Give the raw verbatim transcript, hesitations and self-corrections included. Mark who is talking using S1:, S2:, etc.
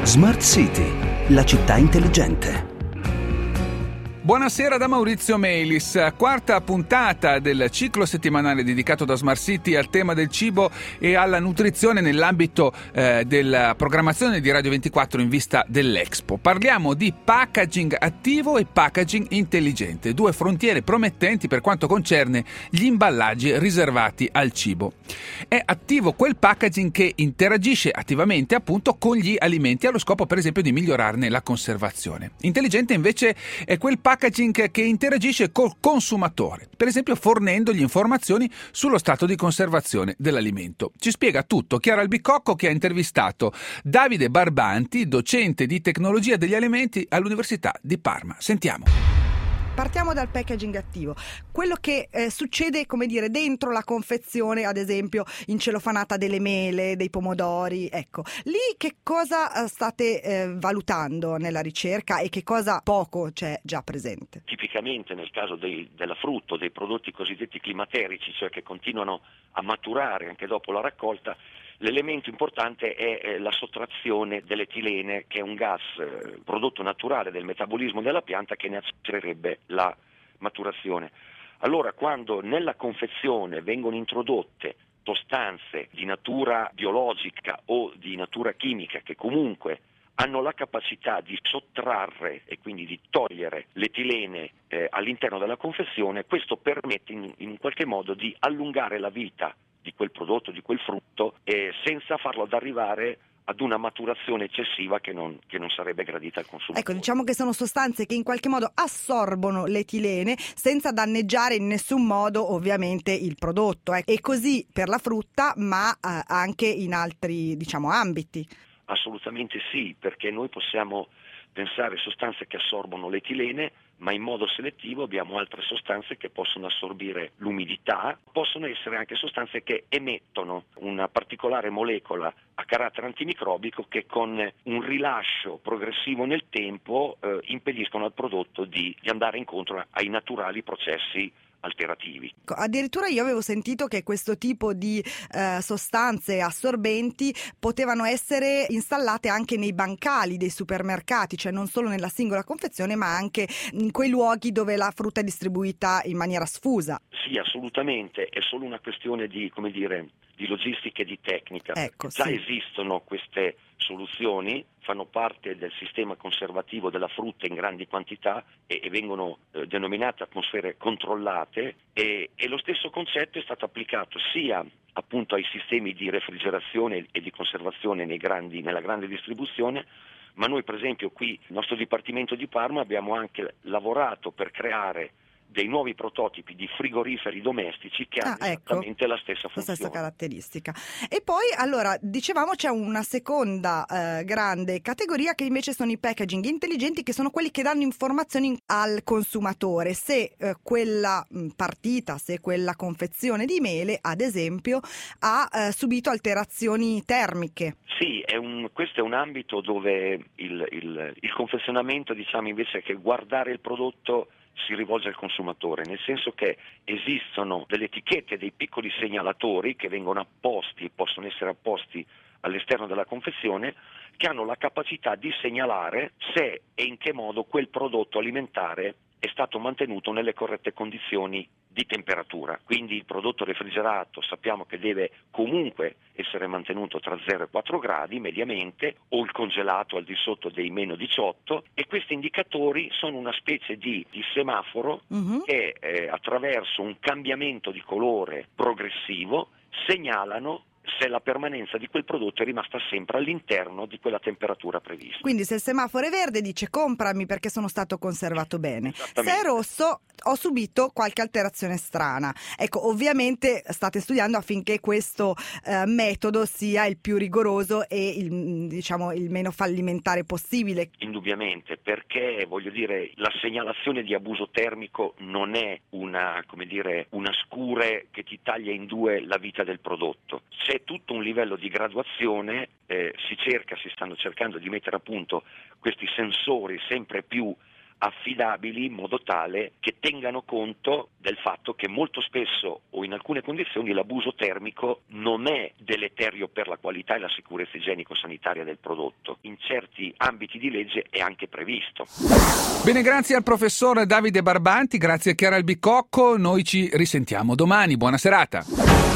S1: Smart City, la città intelligente.
S2: Buonasera da Maurizio Melis, quarta puntata del ciclo settimanale dedicato da Smart City al tema del cibo e alla nutrizione nell'ambito eh, della programmazione di Radio ventiquattro in vista dell'Expo. Parliamo di packaging attivo e packaging intelligente, due frontiere promettenti per quanto concerne gli imballaggi riservati al cibo. È attivo quel packaging che interagisce attivamente appunto con gli alimenti allo scopo per esempio di migliorarne la conservazione. Intelligente invece è quel packaging packaging che interagisce col consumatore, per esempio fornendogli informazioni sullo stato di conservazione dell'alimento. Ci spiega tutto Chiara Albicocco, che ha intervistato Davide Barbanti, docente di tecnologia degli alimenti all'Università di Parma. Sentiamo.
S3: Partiamo dal packaging attivo, quello che eh, succede, come dire, dentro la confezione, ad esempio incelofanata delle mele, dei pomodori, ecco. Lì che cosa eh, state eh, valutando nella ricerca e che cosa poco c'è già presente?
S4: Tipicamente nel caso dei, della frutta, dei prodotti cosiddetti climaterici, cioè che continuano a maturare anche dopo la raccolta, l'elemento importante è la sottrazione dell'etilene, che è un gas eh, prodotto naturale del metabolismo della pianta che ne accelererebbe la maturazione. Allora, quando nella confezione vengono introdotte sostanze di natura biologica o di natura chimica che comunque hanno la capacità di sottrarre e quindi di togliere l'etilene eh, all'interno della confezione, questo permette in, in qualche modo di allungare la vita di quel prodotto, di quel frutto, eh, senza farlo ad arrivare ad una maturazione eccessiva che non, che non sarebbe gradita al consumatore.
S3: Ecco, diciamo che sono sostanze che in qualche modo assorbono l'etilene senza danneggiare in nessun modo ovviamente il prodotto. Eh. E così per la frutta, ma eh, anche in altri, diciamo, ambiti.
S4: Assolutamente sì, perché noi possiamo pensare a sostanze che assorbono l'etilene, ma in modo selettivo abbiamo altre sostanze che possono assorbire l'umidità, possono essere anche sostanze che emettono una particolare molecola a carattere antimicrobico che con un rilascio progressivo nel tempo eh, impediscono al prodotto di, di andare incontro ai naturali processi alternativi.
S3: Addirittura io avevo sentito che questo tipo di eh, sostanze assorbenti potevano essere installate anche nei bancali dei supermercati, cioè non solo nella singola confezione ma anche in quei luoghi dove la frutta è distribuita in maniera sfusa.
S4: Sì, assolutamente, è solo una questione di, come dire, di logistica e di tecnica.
S3: Ecco,
S4: Già
S3: sì.
S4: Esistono queste soluzioni, fanno parte del sistema conservativo della frutta in grandi quantità e, e vengono eh, denominate atmosfere controllate e, e lo stesso concetto è stato applicato sia appunto ai sistemi di refrigerazione e di conservazione nei grandi, nella grande distribuzione, ma noi per esempio qui nel nostro Dipartimento di Parma abbiamo anche lavorato per creare dei nuovi prototipi di frigoriferi domestici che
S3: ah,
S4: hanno
S3: ecco,
S4: esattamente la stessa funzione.
S3: La stessa caratteristica. E poi, allora, dicevamo c'è una seconda eh, grande categoria che invece sono i packaging intelligenti, che sono quelli che danno informazioni al consumatore. Se eh, quella mh, partita, se quella confezione di mele, ad esempio, ha eh, subito alterazioni termiche.
S4: Sì, è un, questo è un ambito dove il, il, il confezionamento, diciamo, invece che guardare il prodotto, si rivolge al consumatore, nel senso che esistono delle etichette, dei piccoli segnalatori che vengono apposti, possono essere apposti all'esterno della confezione, che hanno la capacità di segnalare se e in che modo quel prodotto alimentare è stato mantenuto nelle corrette condizioni di temperatura. Quindi il prodotto refrigerato sappiamo che deve comunque essere mantenuto tra zero e quattro gradi mediamente, o il congelato al di sotto dei meno diciotto, e questi indicatori sono una specie di, di semaforo uh-huh. che eh, attraverso un cambiamento di colore progressivo segnalano se la permanenza di quel prodotto è rimasta sempre all'interno di quella temperatura prevista.
S3: Quindi se il semaforo è verde dice comprami perché sono stato conservato bene, se è rosso ho subito qualche alterazione strana. Ecco, ovviamente state studiando affinché questo eh, metodo sia il più rigoroso e il, diciamo, il meno fallimentare possibile.
S4: Indubbiamente, perché voglio dire, la segnalazione di abuso termico non è una, come dire, una scure che ti taglia in due la vita del prodotto. C'è tutto un livello di graduazione, eh, si cerca, si stanno cercando di mettere a punto questi sensori sempre più affidabili in modo tale che tengano conto del fatto che molto spesso o in alcune condizioni l'abuso termico non è deleterio per la qualità e la sicurezza igienico-sanitaria del prodotto. In certi ambiti di legge è anche previsto.
S2: Bene, grazie al professor Davide Barbanti, grazie a Chiara Albicocco, noi ci risentiamo domani, buona serata.